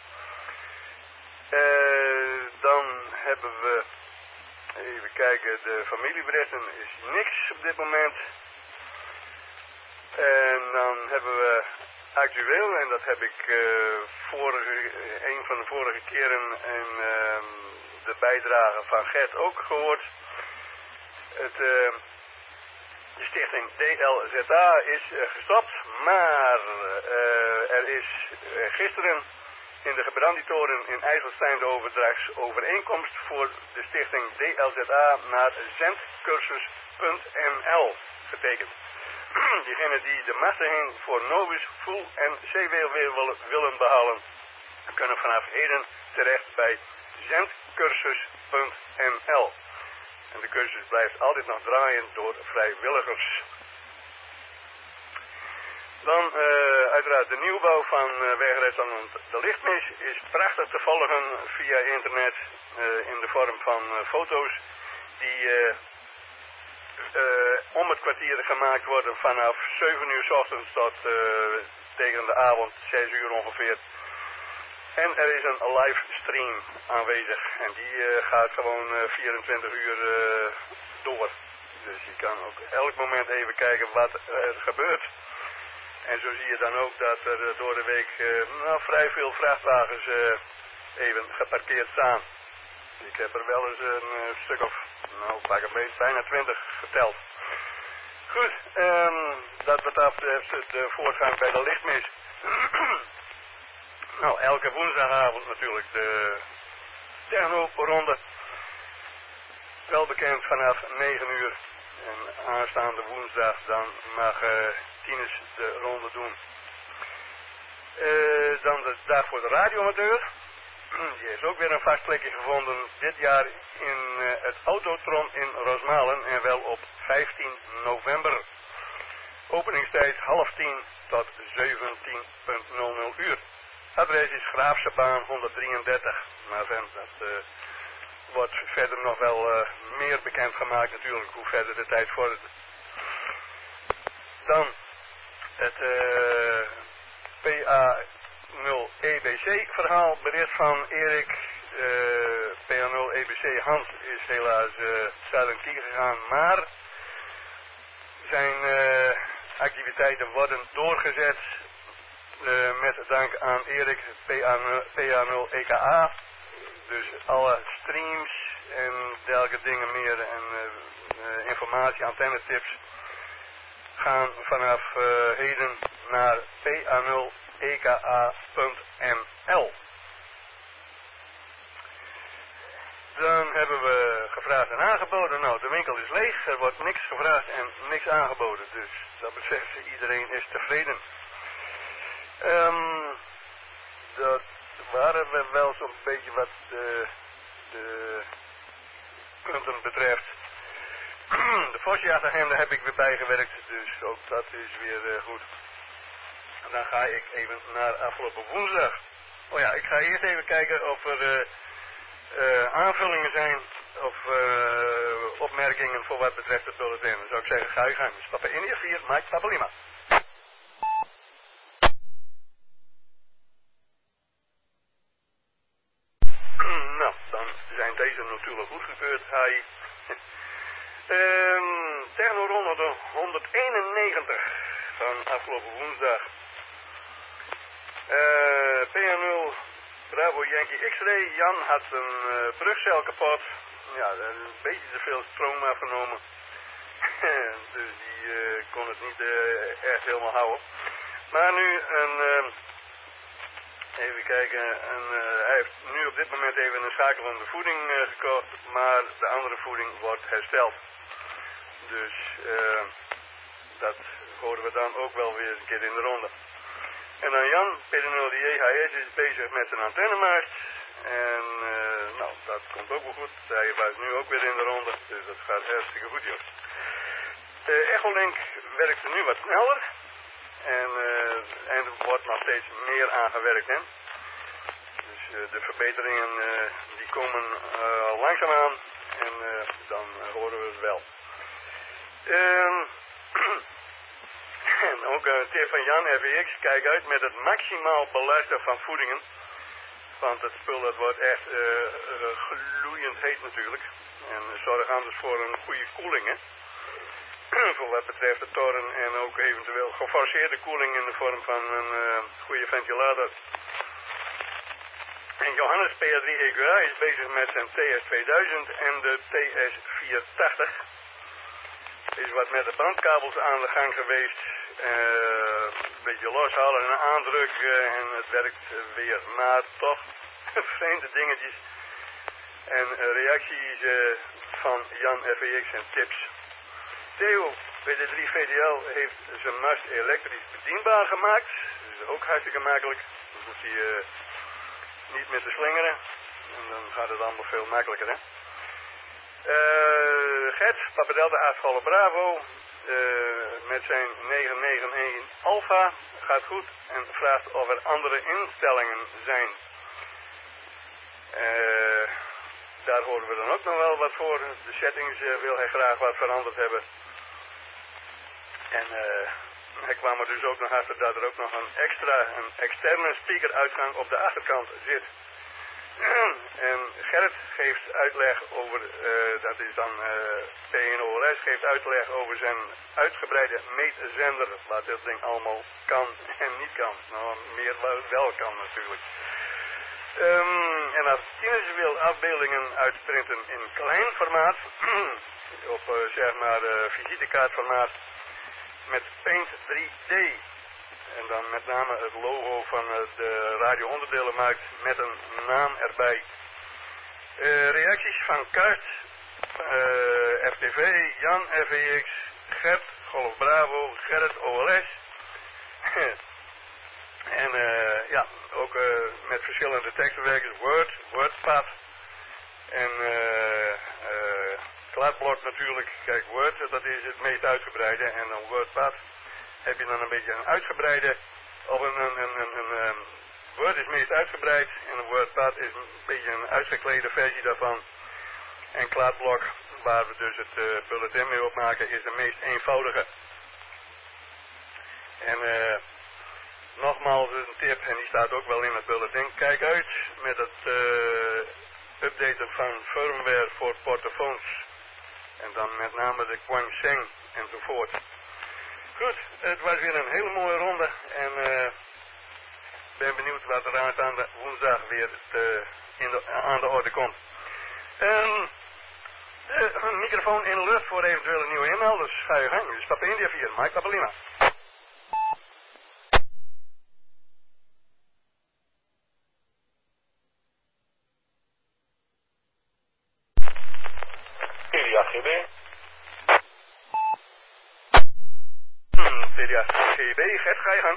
Uh, dan hebben we, even kijken, de familieberichten is niks op dit moment. En dan hebben we actueel, en dat heb ik uh, vorige, een van de vorige keren in uh, de bijdrage van Gert ook gehoord. Het, uh, de stichting D L Z A is uh, gestopt, maar uh, er is uh, gisteren in de gebranditoren in IJsselstein de overdrachtsovereenkomst voor de stichting D L Z A naar zendcursus punt n l getekend. Diegenen die de machtiging voor Novus, Voel en C W W willen behalen, kunnen vanaf heden terecht bij zendcursus punt n l. En de cursus blijft altijd nog draaien door vrijwilligers. Dan uh, uiteraard de nieuwbouw van uh, Wegrestaurant De Lichtmis is prachtig te volgen via internet uh, in de vorm van uh, foto's die uh, uh, om het kwartier gemaakt worden vanaf zeven uur 's ochtends tot uh, tegen de avond zes uur ongeveer. En er is een livestream aanwezig en die uh, gaat gewoon uh, vierentwintig uur uh, door. Dus je kan ook elk moment even kijken wat er gebeurt. En zo zie je dan ook dat er uh, door de week uh, nou, vrij veel vrachtwagens uh, even geparkeerd staan. Ik heb er wel eens een uh, stuk of, nou pak een beetje, bijna twintig geteld. Goed, um, dat betreft de voortgang bij de lichtmis. Nou, elke woensdagavond natuurlijk de techno-ronde. Wel bekend vanaf negen uur. En aanstaande woensdag dan mag uh, Tines de ronde doen. Uh, dan de dag voor de radioamateur. Die is ook weer een vast plekje gevonden. Dit jaar in uh, het Autotron in Rosmalen en wel op vijftien november. Openingstijd half tien tot zeventien uur. Adres is Graafse Baan honderddrieëndertig. Maar dat uh, wordt verder nog wel uh, meer bekendgemaakt natuurlijk hoe verder de tijd vordert. Dan het uh, P A nul E B C verhaal, bericht van Erik. Uh, P A nul E B C Hans is helaas uh, zuidelijk gegaan, maar zijn uh, activiteiten worden doorgezet uh, met dank aan Erik P A nul E K A. Dus alle streams en dergelijke dingen meer en uh, uh, informatie, antennetips gaan vanaf uh, heden naar P A nul E K A punt n l. Dan hebben we gevraagd en aangeboden. Nou, de winkel is leeg, er wordt niks gevraagd en niks aangeboden. Dus dat betreft iedereen is tevreden. Um, dat waren we wel zo'n beetje wat de, de punten betreft. De Vosjachtagenda heb ik weer bijgewerkt, dus ook dat is weer uh, goed. En dan ga ik even naar afgelopen woensdag. Oh ja, ik ga eerst even kijken of er uh, uh, aanvullingen zijn of uh, opmerkingen voor wat betreft het bulletin. Dan zou ik zeggen, ga je gang. Dus Papa India vier, Mike Papa Lima. Nou, dan zijn deze natuurlijk goedgekeurd. Hi. Um, Technoronde honderdeenennegentig van afgelopen woensdag. Uh, P A nul Bravo Yankee X-ray. Jan had een uh, brugcel kapot. Ja, een beetje te veel stroom afgenomen. Dus die uh, kon het niet uh, echt helemaal houden. Maar nu een... Uh, even kijken. Een, uh, hij heeft nu op dit moment even een schakelende voeding uh, gekocht. Maar de andere voeding wordt hersteld. Dus uh, dat horen we dan ook wel weer een keer in de ronde. En dan Jan, P D nul D J H S is bezig met zijn antennemast. En uh, nou, dat komt ook wel goed. Hij was nu ook weer in de ronde. Dus dat gaat hartstikke goed, joh. De Echolink werkt er nu wat sneller. En, uh, en er wordt nog steeds meer aangewerkt, hè. Dus uh, de verbeteringen uh, die komen uh, langzaamaan. En uh, dan uh, horen we het wel. Um, en ook een tip van Jan F E X. Kijk uit met het maximaal beluisteren van voedingen. Want het spul dat wordt echt uh, uh, gloeiend heet natuurlijk. En zorg anders voor een goede koeling, hè. Voor wat betreft de toren en ook eventueel geforceerde koeling in de vorm van een uh, goede ventilator. En Johannes P drie E Q A is bezig met zijn T S tweeduizend en de T S vierhonderdtachtig. Is wat met de brandkabels aan de gang geweest. Uh, een beetje loshalen en aandrukken en het werkt weer. Maar toch vreemde dingetjes. En uh, reacties uh, van Jan F E X en tips. Theo B D drie V D L heeft zijn mast elektrisch bedienbaar gemaakt. Dat is ook hartstikke makkelijk. Dan hoeft hij uh, niet meer te slingeren. En dan gaat het allemaal veel makkelijker, hè. Uh, Gert, Papa Delta acht Golf Bravo, uh, met zijn negen negen een Alpha gaat goed en vraagt of er andere instellingen zijn. Uh, daar horen we dan ook nog wel wat voor. De settings uh, wil hij graag wat veranderd hebben. En uh, hij kwam er dus ook nog achter dat er ook nog een extra, een externe speakeruitgang op de achterkant zit. En Gerrit geeft uitleg over, uh, dat is dan uh, P N O L S, geeft uitleg over zijn uitgebreide meetzender, wat dit ding allemaal kan en niet kan. Nou, meer wel kan natuurlijk. Um, en als Tinus wil afbeeldingen uitprinten in klein formaat, op uh, zeg maar uh, visitekaartformaat, met Paint drie D. En dan met name het logo van de radioonderdelenmarkt met een naam erbij. Uh, reacties van Kart, uh, F T V, Jan F E X, Gert, Golf Bravo, Gerrit O L S. En uh, ja, ook uh, met verschillende tekstenwerkers, Word, WordPad en uh, uh, Klaarblok natuurlijk. Kijk, Word, dat is het meest uitgebreide en dan WordPad. Heb je dan een beetje een uitgebreide, of een, een, een, een, een, een Word is meest uitgebreid en een WordPad is een beetje een uitgeklede versie daarvan. En Klaarblok, waar we dus het uh, bulletin mee opmaken, is de meest eenvoudige. En uh, nogmaals een tip, en die staat ook wel in het bulletin, kijk uit met het uh, updaten van firmware voor portofoons. En dan met name de Quansheng enzovoort. Goed, het was weer een hele mooie ronde en uh, ben benieuwd wat er aanstaande woensdag weer te, in de, aan de orde komt. Um, uh, een microfoon in de lucht voor eventuele nieuwe inmelders. Ga je gang, dus Papa India vier, Mike Papalina. India G B. C D A G B, Gert, ga je gang.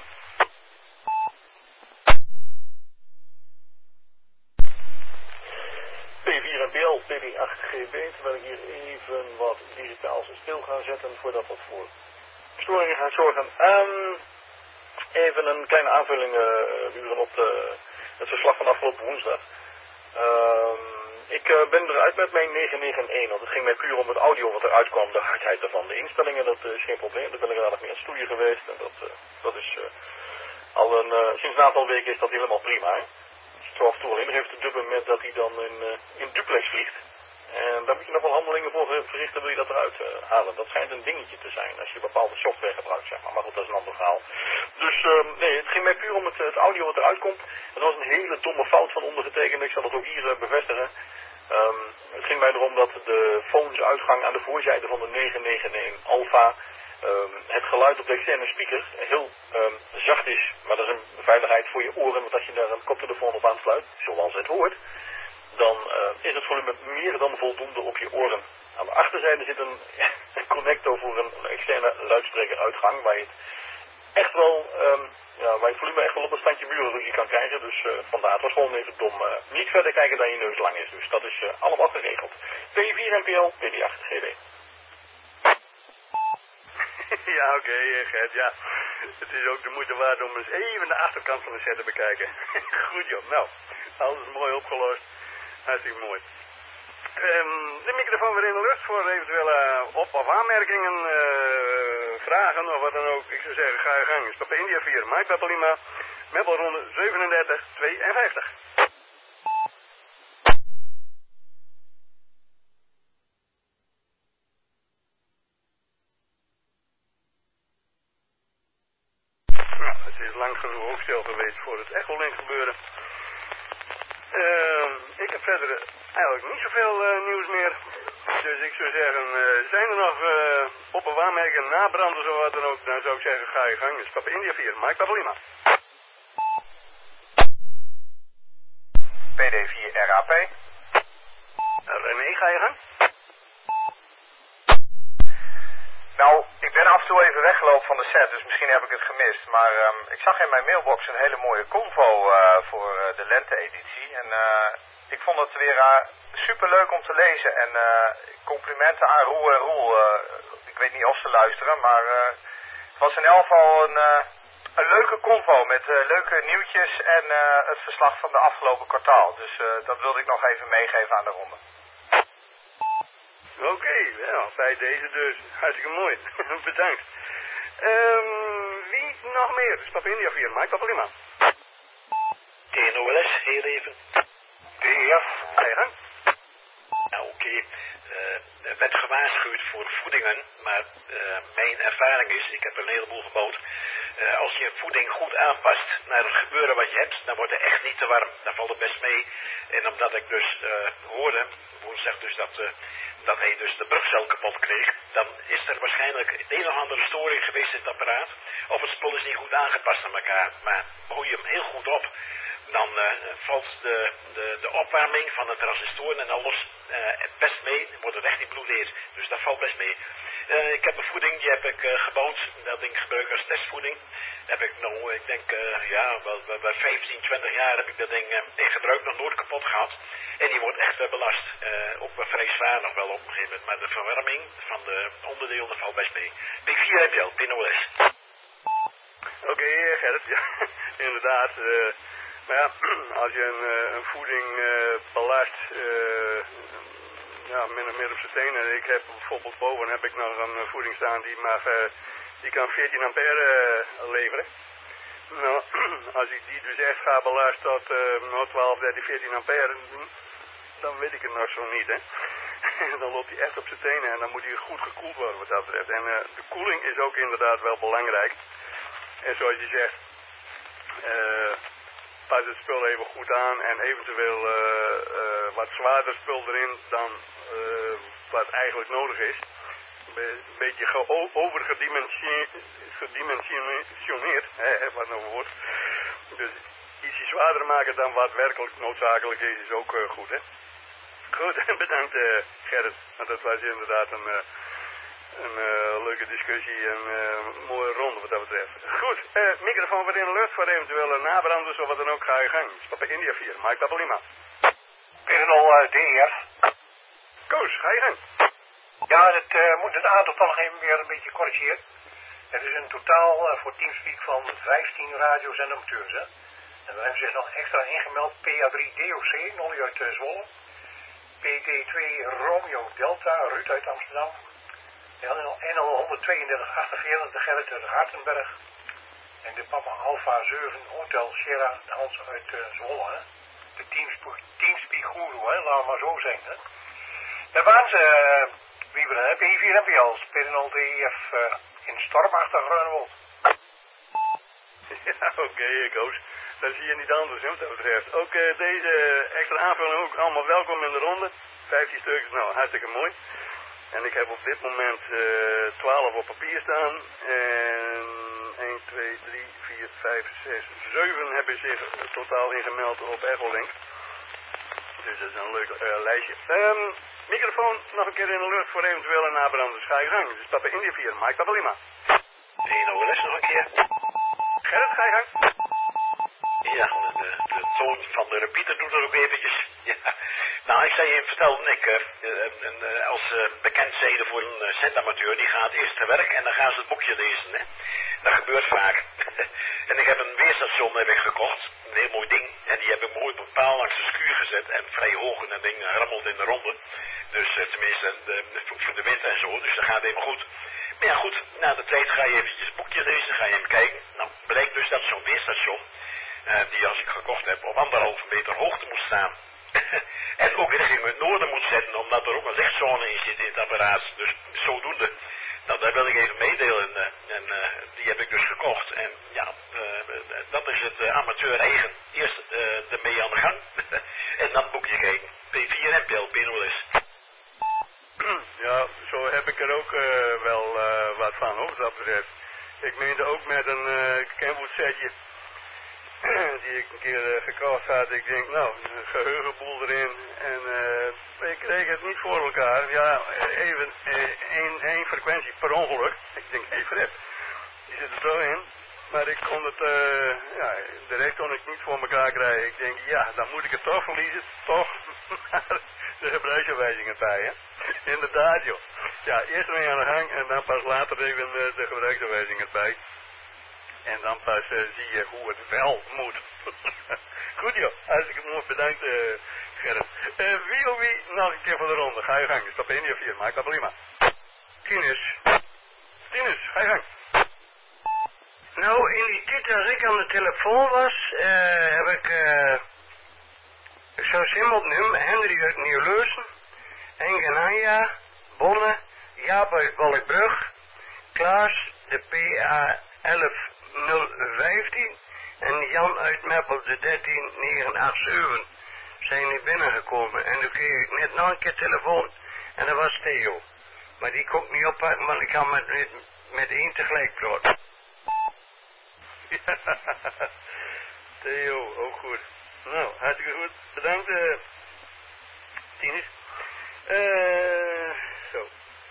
P vier en B L, P D acht G B, terwijl ik hier even wat digitaals stil ga zetten voordat dat voor storingen gaat zorgen. Um, even een kleine aanvulling uh, op de, het verslag van afgelopen woensdag. Um, Ik uh, ben eruit met mijn negen negen een, want het ging mij puur om het audio wat eruit kwam, de hardheid ervan. De instellingen, dat uh, is geen probleem, daar ben ik aardig mee aan het stoeien geweest. En dat, uh, dat is uh, al een, uh, sinds een aantal weken is dat helemaal prima. Hè? Dus het af en toe alleen nog even te dubben met dat hij dan in, uh, in duplex vliegt. En daar moet je nog wel handelingen voor verrichten, wil je dat eruit uh, halen. Dat schijnt een dingetje te zijn als je bepaalde software gebruikt, zeg maar. Maar goed, dat is een ander verhaal. Dus uh, nee, het ging mij puur om het, het audio wat eruit komt. Dat was een hele domme fout van ondergetekende. Ik zal het ook hier uh, bevestigen. Um, het ging mij erom dat de phones-uitgang aan de voorzijde van de negen negen een Alpha um, het geluid op de externe speaker heel um, zacht is. Maar dat is een veiligheid voor je oren, want als je daar een koptelefoon op aansluit, zoals het hoort, dan uh, is het volume meer dan voldoende op je oren. Aan de achterzijde zit een, een connector voor een externe luidsprekeruitgang, waar je het echt wel, um, ja, waar je het volume echt wel op een standje burenruzie kan krijgen. Dus uh, vandaar, het was gewoon even dom. Uh, niet verder kijken dan je neus lang is. Dus dat is uh, allemaal geregeld. P vier N P L, P D acht G W. Ja, oké, okay, Gert, ja. Het is ook de moeite waard om eens even de achterkant van de set te bekijken. Goed joh, nou, alles mooi opgelost. Hartstikke mooi. Um, de microfoon weer in de lucht voor eventuele op- of aanmerkingen, uh, vragen of wat dan ook. Ik zou zeggen, ga je gang. Stap India vier, Mike Papa Lima, meppelronde zevenendertig tweeënvijftig. Nou, het is lang genoeg ook stil geweest voor het Echolink gebeuren. Uh, ik heb verder eigenlijk niet zoveel uh, nieuws meer. Dus ik zou zeggen, uh, zijn er nog uh, op- en waarmerken, nabranders of wat dan ook, dan zou ik zeggen, ga je gang. Dus Papa India vier, Mike Papa Lima. P D vier R A P. René, ga je gang? Nou, ik ben af en toe even weggelopen van de set, dus misschien heb ik het gemist. Maar um, ik zag in mijn mailbox een hele mooie convo uh, voor uh, de lente-editie. En uh, ik vond het weer uh, super leuk om te lezen. En uh, complimenten aan Roel en Roel. Uh, ik weet niet of ze luisteren, maar uh, het was in elk geval een, uh, een leuke convo met uh, leuke nieuwtjes en uh, het verslag van de afgelopen kwartaal. Dus uh, dat wilde ik nog even meegeven aan de ronde. Oké, okay, well, bij deze dus. Hartstikke mooi. Bedankt. Um, wie nog meer? Stap India vier, Mike Papa Lima. T N O L S, heel even. D E F, ga je gang. Nou, oké. Okay. Uh, er werd gewaarschuwd voor voedingen, maar uh, mijn ervaring is, ik heb een heleboel gebouwd, uh, als je voeding goed aanpast naar het gebeuren wat je hebt, dan wordt het echt niet te warm. Dan valt het best mee. En omdat ik dus uh, hoorde, woensdag dus dat, uh, dat hij dus de brugcel kapot kreeg, dan is er waarschijnlijk een of andere storing geweest in het apparaat. Of het spul is niet goed aangepast aan elkaar. Maar hou je hem heel goed op, dan uh, valt de, de, de opwarming van de transistoren en alles uh, best mee. Wordt het echt niet bloedheet. Dus dat valt best mee. Uh, ik heb een voeding, die heb ik uh, gebouwd. Dat ding gebruik als testvoeding. Heb ik nou, ik denk, uh, ja, wel, wel, wel vijftien, twintig jaar heb ik dat ding uh, in gebruik nog nooit kapot gehad. En die wordt echt uh, belast. Uh, ook wel vrij zwaar nog wel op een gegeven moment. Maar de verwarming van de onderdelen valt best mee. P vier heb je al, P N O S. Oké, okay, Gerrit, ja, inderdaad. Uh, maar ja, als je een, uh, een voeding uh, belast, uh, ja, min of meer op zijn tenen. Ik heb bijvoorbeeld boven heb ik nog een voeding staan die mag, uh, die kan veertien ampère uh, leveren. Nou, als ik die dus echt ga belasten tot uh, twaalf, dertien, veertien ampère, dan weet ik het nog zo niet, hè. Dan loopt hij echt op zijn tenen en dan moet hij goed gekoeld worden wat dat betreft. En uh, de koeling is ook inderdaad wel belangrijk. En zoals je zegt, uh, pas het spul even goed aan en eventueel uh, uh, wat zwaarder spul erin dan uh, wat eigenlijk nodig is. Een beetje ge- overgedimensioneerd, hè, wat nou woord. Dus ietsje zwaarder maken dan wat werkelijk noodzakelijk is, is ook uh, goed, hè. Goed, bedankt uh, Gerrit, want dat was inderdaad een... Uh, Een uh, leuke discussie en uh, mooie ronde wat dat betreft. Goed, uh, microfoon weer in de lucht voor eventuele nabranders of wat dan ook, ga je gang. Stap India vier, Mike Papa Lima. P N O uh, D E F. Koos, ga je gang. Ja, het uh, moet het aantal toch even weer een beetje corrigeren. Er is een totaal uh, voor Teamspeak van vijftien radio's en amateurs, hè. En dan hebben ze zich nog extra ingemeld P A drie D O C, Nolly uit uh, Zwolle. P T twee Romeo Delta, Ruud uit Amsterdam. N L honderdtweeëndertig achtenzestig, de Gerrit uit Hartenberg. En de Papa Alpha zeven Hotel Sierra, de Hans uit uh, Zwolle, hè. De Teamspeak, Teamspeak Guru, hè, laat maar zo zijn, hè. Daar waren ze, uh, Wieberen, hè? P vier en P L, P nul D E F uh, in stormachtig Ruinewold. Ja, oké, okay, Koos. Dat zie je niet anders, hè, wat dat betreft. Ook uh, deze extra aanvulling ook allemaal welkom in de ronde. vijftien stukjes, nou, hartstikke mooi. En ik heb op dit moment uh, twaalf op papier staan. En één, twee, drie, vier, vijf, zes, zeven hebben zich totaal ingemeld op Echolink. Dus dat is een leuk uh, lijstje. Um, microfoon nog een keer in de lucht voor eventueel een nabrandende schuigang. Dus Papa India vier, Mike Papa Lima. Nee, nog wel eens nog een keer. Gerrit, schuigang. Ja, de, de toon van de repeater doet er ook eventjes. Ja. Nou, ik zei je vertelde ik, uh, uh, als uh, bekend zijde voor een uh, zendamateur, die gaat eerst te werk en dan gaan ze het boekje lezen. Hè. Dat gebeurt vaak. En ik heb een weerstation heb ik gekocht, een heel mooi ding. En die heb ik mooi op een paal langs de schuur gezet en vrij hoog en dat ding rammelt in de ronde. Dus uh, tenminste de, voor de wind en zo, dus dat gaat even goed. Maar ja goed, na de tijd ga je eventjes het boekje lezen, ga je even kijken. Nou, blijkt dus dat zo'n weerstation, uh, die als ik gekocht heb, op anderhalve meter hoogte moet staan. En ook richting het noorden moet zetten, omdat er ook een lichtzone in zit in het apparaat. Dus zodoende. Nou, daar wil ik even meedelen. Uh, en uh, die heb ik dus gekocht. En ja, uh, dat is het uh, amateur eigen. Eerst uh, ermee aan de gang. En dan boek je geen P vier en P L P nul S. Ja, zo heb ik er ook uh, wel uh, wat van, hoor, wat dat betreft. Ik meende ook met een uh, Kenwood setje. Die ik een keer uh, gekocht had. Ik denk, nou, een geheugenboel erin. En uh, ik kreeg het niet voor elkaar. Ja, even één uh, frequentie per ongeluk. Ik denk, hé hey, Fred, die zit er zo in. Maar ik kon het, uh, ja, de rest kon ik niet voor elkaar krijgen. Ik denk, ja, dan moet ik het toch verliezen. Toch de gebruiksaanwijzingen bij, hè. Inderdaad, joh. Ja, eerst mee aan de gang en dan pas later even uh, de gebruiksaanwijzingen bij. En dan pas uh, zie je hoe het wel moet. Goed joh, hartstikke mooi, bedankt uh, Gerrit. Uh, wie of wie, nog een keer voor de ronde. Ga je gang, stap in je vier, maak dat prima. Tinus. Tinus, ga je gang. Nou, in die tijd als ik aan de telefoon was, uh, heb ik, uh, ik zou Sim opnemen, Henry uit Nieuw-Leusen, Engenanja, Bonne, Jaap uit Bolkbrug, Klaas, de P A elf nul vijftien en Jan uit Meppel, de dertien negen acht zeven, zijn hier binnengekomen. En toen kreeg ik net nog een keer telefoon en dat was Theo. Maar die kon ik niet oppakken, want ik kan met, met, met één tegelijk praten. Ja, Theo, ook goed. Nou, hartstikke goed. Bedankt, uh, Tinus. Uh, zo.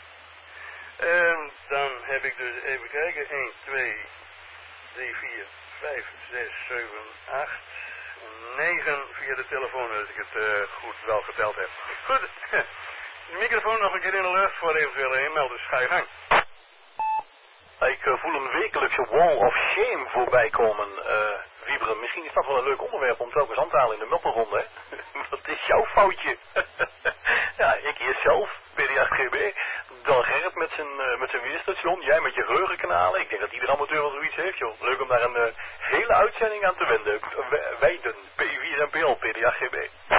Uh, dan heb ik dus, even kijken, één, twee, drie, vier, vijf, zes, zeven, acht, negen via de telefoon, als ik het uh, goed wel geteld heb. Goed, de microfoon nog een keer in de lucht voor eventuele inmelders. Ga je gang. Ik uh, voel een wekelijkse wall of shame voorbij komen, uh, Wieberen. Misschien is dat wel een leuk onderwerp om telkens aan te halen in de Muppenronde, hè? Wat is jouw foutje? Ja, ik eerst zelf, P D acht G B, dan Gerrit met zijn, uh, met zijn weerstation, jij met je geheugenkanalen. Ik denk dat ieder amateur wel zoiets heeft, joh. Leuk om daar een uh, hele uitzending aan te wenden. W- wijden, P vier en P L, P D acht G B.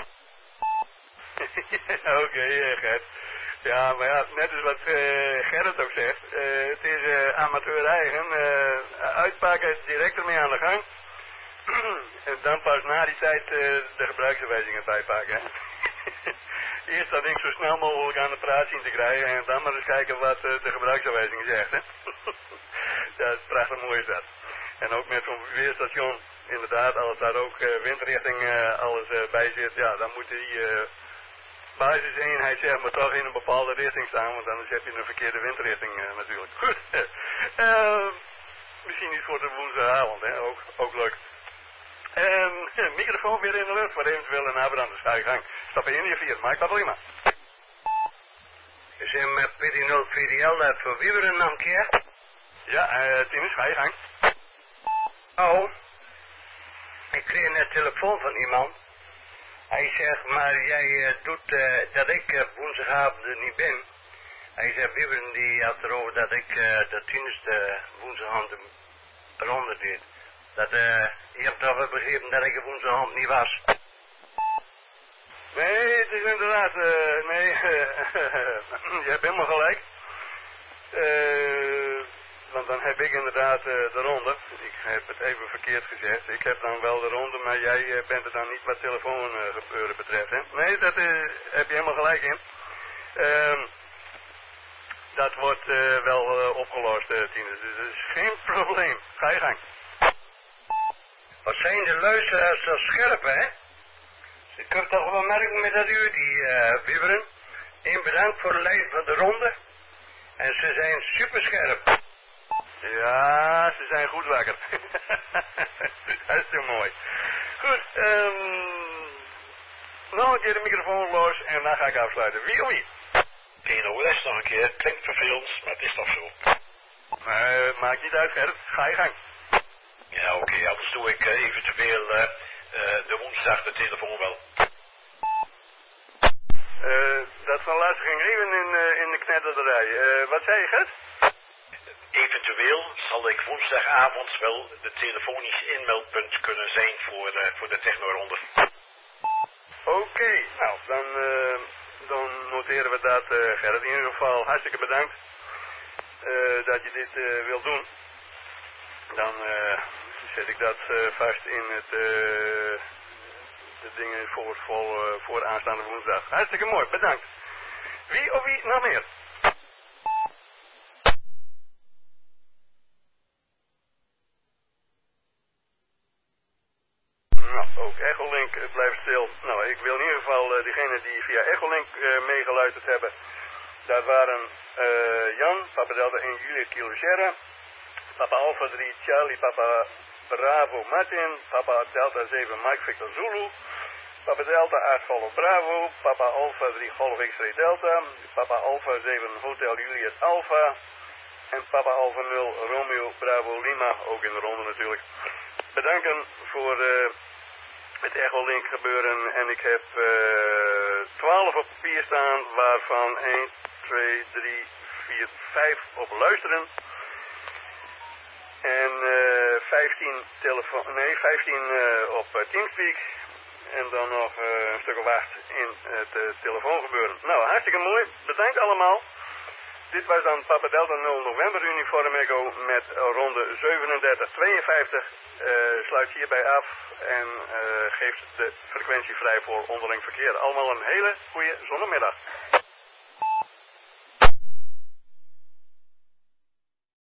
Oké, okay, uh, Gert. Ja, maar ja, net als wat uh, Gerrit ook zegt, uh, het is uh, amateur eigen, uh, uitpakken, direct ermee aan de gang. En dan pas na die tijd uh, de gebruiksaanwijzingen bijpakken. Eerst dat ding zo snel mogelijk aan de praat zien te krijgen en dan maar eens kijken wat uh, de gebruiksaanwijzing zegt, hè. Ja, dat is prachtig mooi is dat. En ook met zo'n weerstation, inderdaad, als daar ook uh, windrichting uh, alles uh, bij zit, ja, dan moet die... Uh, basiseenheid zeg maar toch in een bepaalde richting staan, want anders heb je een verkeerde windrichting uh, natuurlijk. Goed. Uh, misschien niet voor de woensdagavond, hè, ook, ook leuk. Um, microfoon weer in de lucht voor eventueel een nabrandende schuigang. Stap in je vier, maak dat prima. Is hem met P D nul V D L uit voor Wieberen nog een keer? Ja, uh, Tinus, ga je gang. Oh, ik kreeg net telefoon van iemand. Hij zegt, maar jij uh, doet uh, dat ik uh, woensdagavond er niet ben. Hij zegt, Wieberen die had erover dat ik uh, de tienste woensdagavond een ronde deed. Dat, uh, je hebt toch wel begrepen dat ik woensdagavond niet was. Nee, het is inderdaad, uh, nee, uh, je hebt helemaal gelijk. Uh, want dan heb ik inderdaad uh, de ronde. Ik heb het even verkeerd gezegd. Ik heb dan wel de ronde, maar jij uh, bent er dan niet wat telefoongebeuren uh, betreft. Hè? Nee, dat uh, heb je helemaal gelijk in. Uh, dat wordt uh, wel uh, opgelost, uh, Tinus. Dus dat is geen probleem. Ga je gang. Wat zijn de luisteraars zo scherp, hè? Je kunt toch wel merken met dat u die uh, wieberen. Eén bedankt voor de leiding van de ronde. En ze zijn super scherp. Ja, ze zijn goed wakker. Dat is zo mooi. Goed, um, nog een keer de microfoon los en dan ga ik afsluiten. Wie of wie? P N O S nog een keer. Klinkt vervelend, maar het is toch zo. Uh, maakt niet uit, Gerrit. Ga je gang. Ja, oké. Okay, anders doe ik uh, eventueel uh, uh, de woensdag de telefoon wel. Uh, dat van laatst ging even in, uh, in de knetterderij. Uh, wat zei je, Gert? Eventueel zal ik woensdagavond wel de telefonisch inmeldpunt kunnen zijn voor, uh, voor de technoronde. Oké, okay, nou, dan, uh, dan noteren we dat, uh, Gerrit. In ieder geval hartstikke bedankt uh, dat je dit uh, wilt doen. Dan uh, zet ik dat uh, vast in het... Uh, de dingen voor, voor, uh, voor aanstaande woensdag. Hartstikke mooi, bedankt. Wie of wie nog meer? Nou, ook Echolink blijft stil. Nou, ik wil in ieder geval uh, diegenen die via Echolink uh, meegeluisterd hebben. Dat waren uh, Jan, Papa Delta en Julia Kilo Sierra, Papa Alpha drie Charlie, Papa Bravo Martin, Papa Delta zeven Mike Victor Zulu, Papa Delta acht Golf Bravo, Papa Alpha drie Golf X-Ray Delta, Papa Alpha zeven Hotel Juliet Alpha en Papa Alpha nul Romeo Bravo Lima, ook in de ronde natuurlijk. Bedanken voor uh, het Echolink gebeuren en ik heb uh, twaalf op papier staan, waarvan één, twee, drie, vier, vijf op luisteren. En uh, vijftien telefoon, nee, vijftien uh, op uh, Teamspeak. En dan nog uh, een stuk of acht in het uh, telefoongebeuren. Nou, hartstikke mooi. Bedankt allemaal. Dit was dan Papa Delta nul November Uniform Echo met uh, ronde zevenendertig tweeënvijftig. Uh, sluit hierbij af en uh, geeft de frequentie vrij voor onderling verkeer. Allemaal een hele goede zondagmiddag.